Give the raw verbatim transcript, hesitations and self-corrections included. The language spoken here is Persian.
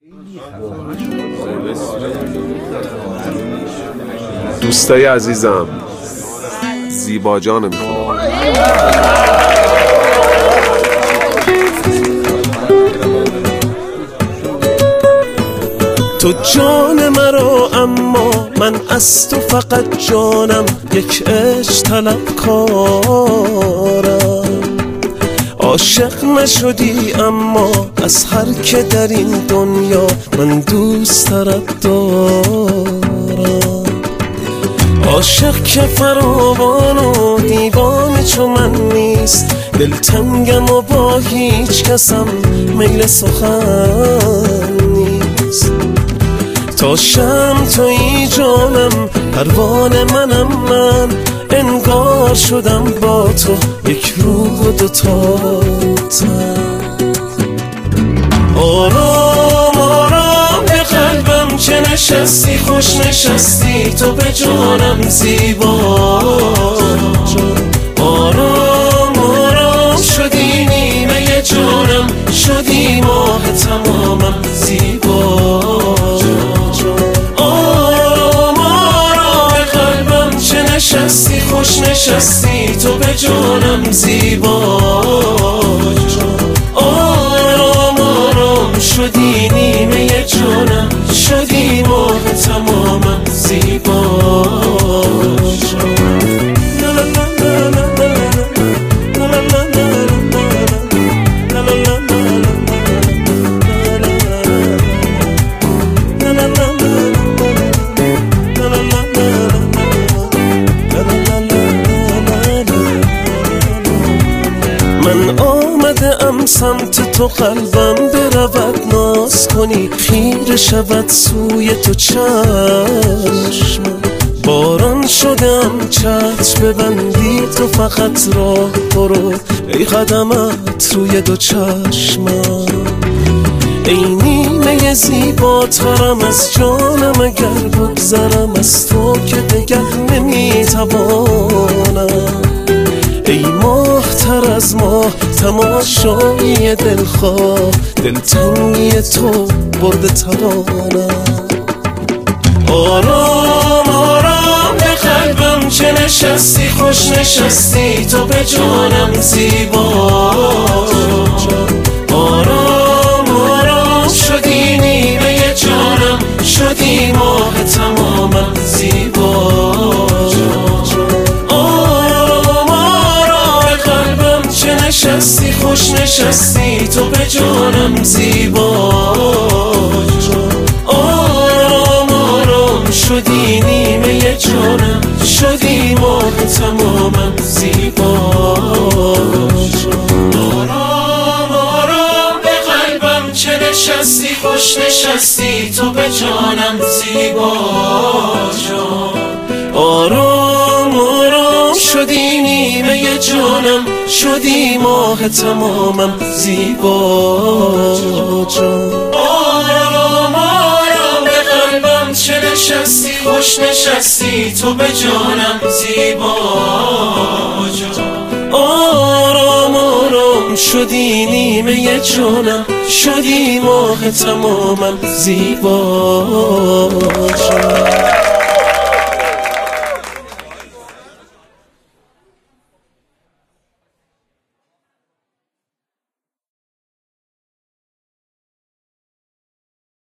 دوستای عزیزم، زیبا جان میخوام. تو جان مرا اما من از تو فقط جانم، یک عشق طلب کارم. عاشق نشدی اما از هر که در این دنیا من دوست ترت دارم. عاشق که فراوان و دیوانه چو من نیست، دلتنگم و با هیچ کسم میل سخن نیست. تا شم تویی جانم، پروانه منم من، انگار شدم با تو یک روح و دوتا تن. آرام آرام به قلبم که نشستی، خوش نشستی تو به جانم زیبا. آرام آرام شدی نیمه جانم، شدی ماه تمامم زیبا. آرام آرام به قلبم که نشستی، خوش نشستی تو به جانم زیبا. آرام آرام شدی نیمه جانم، شدی ماه تمامم زیبا. من آمده ام سمت تو، قلبم برود ناز کنی، خیره شود سوی تو چشم. باران شدم چتر ببندی تو فقط راه برو، ای قدمت روی دو چشمم. ای نیمه زیباترم از جانم، اگر بگذرم از تو که دگر نمیتوانم. ای ماه تر از ماه، تماشایی دلخواه، دلتنگی تو برده توانم. آرام آرام به قلبم که نشستی، خوش نشستی تو به جانم زیبا. آرام آرام شدی نیمه جانم، شدی ماه تمامم زیبا. نشستی خوش نشستی تو به جانم زیبا. آرام آرام شدی نیمه جانم، شدی ماه تمامم زیبا. آرام آرام به قلبم که نشستی، خوش نشستی تو به جانم زیبا. آرام آرام شدی نیمه جانم، شدی ماه تمامم زیبا. آرام آرام به قلبم چه نشستی، خوش نشستی تو به جانم زیبا. آرام آرام شدی نیمه جانم، شدی ماه تمامم زیبا.